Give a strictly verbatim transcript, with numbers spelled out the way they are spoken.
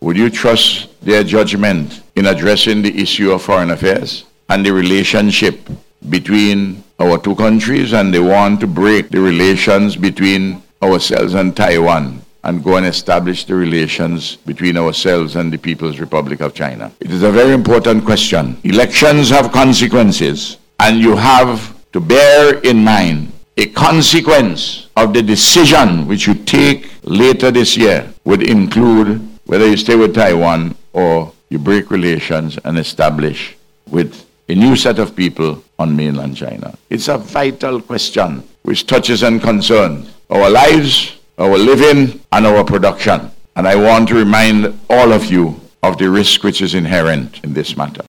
would you trust their judgment in addressing the issue of foreign affairs and the relationship between our two countries? And they want to break the relations between ourselves and Taiwan and go and establish the relations between ourselves and the People's Republic of China. It is a very important question. Elections have consequences, and you have to bear in mind a consequence of the decision which you take later this year would include whether you stay with Taiwan or you break relations and establish with a new set of people on mainland China. It's a vital question which touches and concerns our lives, our living, and our production. And I want to remind all of you of the risk which is inherent in this matter.